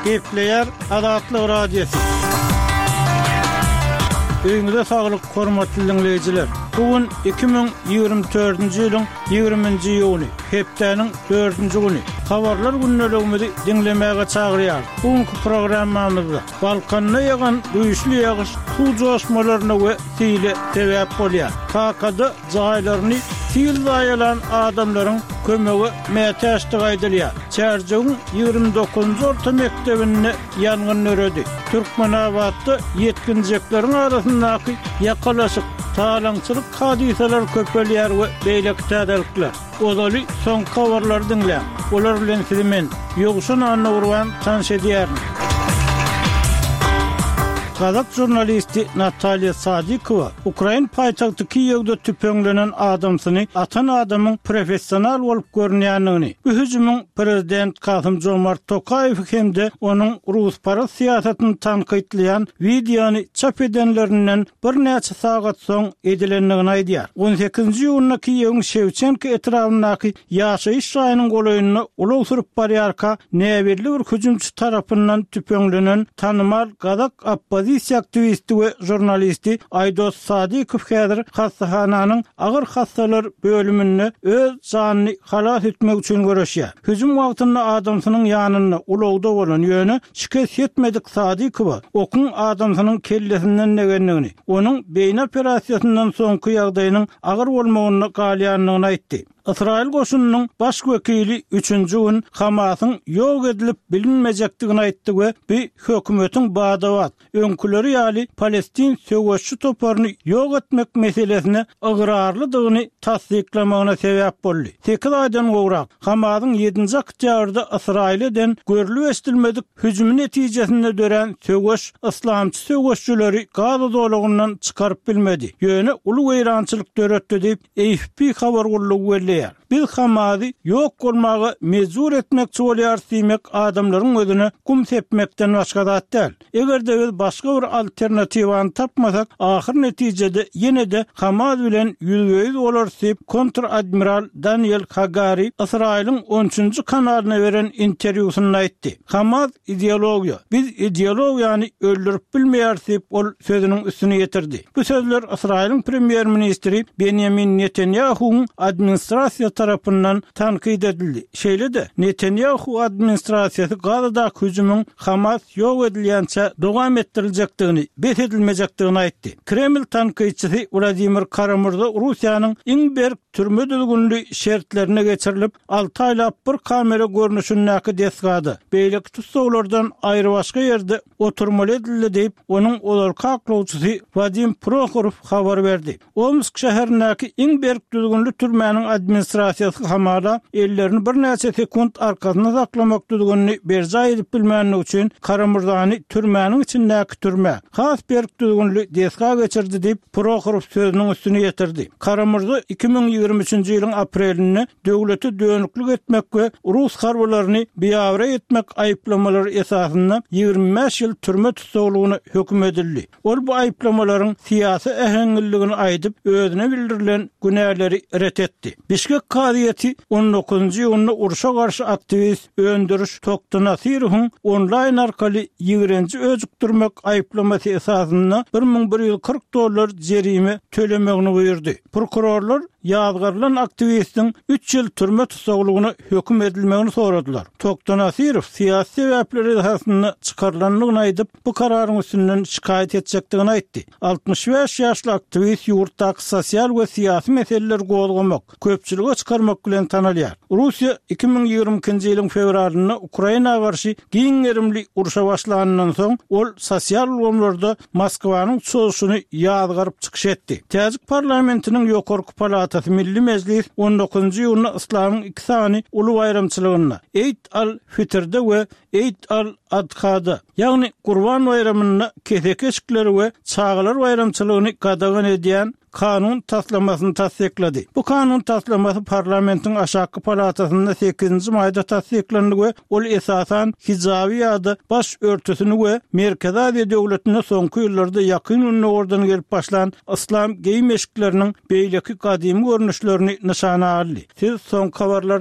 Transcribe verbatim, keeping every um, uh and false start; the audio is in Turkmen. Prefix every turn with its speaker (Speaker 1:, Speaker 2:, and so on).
Speaker 1: Gepleyer Adatlyk Radiosu. Öňüňizde saglyk, hormatly dinleyijiler. Bugün iki bin ýygrimi dördünji ýylyň ýygrimiňji ýuly, hepdeniň dördünji güni. Habarlar günnelegimizi dinlemäge çagyrýar. Bugünkü programmamyzda Balkanda ýagan güýçli ýagyş suw joşmalaryna we sile sebäp bolýar. Kakada jaýlaryny sil daýalan adamlaryň kömegi mätäşdi gaýdylýar. Çärjüň ýygrimi dokuzunji orta mektebinde ýangyn öredi. Türkmenabadda ýetkinjikleriň arasyndaky ýakalaşyk talaňçylyk hadiseler köpelýär we beýleki täzelikler. Odaly soň habarlar dinle. Olar bilen sizi men ýogşun anna urwan tanış edýär. Kazak jurnalisti Natalya Sadikova, Ukrayn paýtagty Kiýewde tüpeňlenen adamsyny atan adamyň professional bolup görnýändigini, bu hüjümüň prezident Kasym Jomart Tokaýew hemde onuň Rusparat siýasatyny tanqidleýän videony çap edenlerinden bir näçe sagat soň edilendigini aýdýar. on sekizinji ýylyna Kiýewiň Şewçenko etrafyndaky ýaşaýyş raýonynyň golaýyny ulug sürup barýarka näwirli bir hüjümçi tarapyndan tüpeňlenen tanymal Kazak Opozisiýa aktivisti we jurnalisti Aydos Sadikow häzir hastahananyň agyr hastalar bölüminde öz janyny halas etmek üçin görüşýär. Hüjüm wagtynda adamsynyň ýanyna ulugda bolan ýöne şikayet etmedik Sadikow, okun adamsynyň kellesinden negenligini, onuň beýin operasiýasyndan soňky ýagdaýynyň agyr bolmagyny galýanlygyny aýtdy. İsrail goşunynyň baş wekili üçünji gün Hamasyň ýok edilip bilinmejekdigini aýtdy we bu hökümetiň badawat öňküleri ýaly Palestin söwüşçi toparyny ýok etmek meselesine ıgrarlydygyny tasdiklamagyna sebäp boldy. sekiz aýdan gowrak Hamasyň ýedinji oktýabrda Israilden görülip estilmedik hüjüm netijesinde dören söwüş islamçy söwüşçüleri Gaza dolagyndan çykaryp bilmedi. Ýöne uly weýrançylyk döretdi diýip A F P habar gullugy Biz Hamazy ýok bolmagy mezur etmekçi bolýar diýmek adamlaryň özüne kum sepmekden başga zat däl. Egerde biz başga bir alternatiwany tapmasak, ahyr netijede ýene-de Hamas bilen ýüzbeýiz bolar diýip kontr-admiral Daniel Hagari Israil'in on üçünji kanalyna beren interwýusyny aýtdy. Hamas ideologiýa, biz ideologiýany öldürip bilmeýär diýip ol sözüniň üstüne ýetirdi. Bu sözler Israil'in premier ministri Benjamin Netanyahu'nun administrasiýa tarapyndan tanqid edildi. Şeýle de Netanyahu administrasiýasy Gazada hüjümüň Hamas ýok edilýänçe dowam etdirilejekdigini, bet edilmejekdigini aýtdy. Kreml tanqidçisi Vladimir Karamurza Russiýanyň iň berk türme düzgünlüğü şertlerine geçirilip altı aylap bir kamera görünüşündäki desgady. Beýleki tutsaglardan aýry başga ýerde oturmaly edildi diýip onuň olarka aklawçysy Vadim Prokhorov habar berdi. Omsk şäherindäki iň berk düzgünlü türmäniň administrasiýasy Hamada ellerini bir näçe sekund arkasyna saklamak düzgünni berja edip bilmänlik üçin Karamurdany türmäniň içindäki türme has berk düzgünlü desga geçirdi diýip Prokhorov sözüniň üstüne ýetirdi. Karamurda iki bin ýygrimi üçünji ýylyň aprelinde döwleti dönüklik etmek we Rus harbalaryny biýawra etmek aýplamalary esasynda ýygrimi beş ýyl türme tutsaglygyny hökm edildi. Ol bu aýplamalaryň siýasy ähengilligini aýdyp özüne bildirilen günäleri ret etdi. Bişkek Kadyýeti on dokuzunji ýylyna uruşa garşy aktivist öndürüş Tokto Nasirowyň onlaýn arkaly ýigrenji özükdirmek aýplamasy esasynda bir ming bir ýüz kırk dollar jerime tölemegini buyurdy. Prokurorlar ýazgarlan aktivistin üç ýyl türme tutsaglygyny hökm edilmegini soradylar. Tokto Nasirow siýasy sebäpleri esasynda çykarlanlygyny aýdyp bu kararyň üstünden şikayet etjekdigini aýtdy. altmış beş ýaşly aktivist ýurtdaky sosial we siýasy meseleler gozgamak, köpçüligi çykarmak bilen tanalýar. Russiýa iki bin ýygrimi ikinji ýylyň fevralynda Ukraina garşy giň erimli uruşa başlanandan soň ol sosial ulgamlarda Moskwanyň çözüşini ýazgaryp çykyş etdi. Täzik parlamentiniň ýokarky palatasy Milli Meclis on dokuzunji ýylyna islamyň iki sany uly bayramçylygyna Eid al-Fitr'de we Eid al-Adha'da, ýagny Gurban bayramyna kesek eşikleri we çağlar bayramçylygyny gadagan edýän kanun taslamasyny tasdiklady. Bu kanun taslamasy parlamentiň aşağı palatasynda sekizinji maýda tasdiklandy we ol esasan hijabi ýa-da baş örtüsini we Merkezi Aziýa döwletine soňky ýyllarda ýakyn ünlü ordan gelip başlan islam geýim eşikleriniň beýleki kadymy görnüşlerini nişana aldy. Siz soň habarlar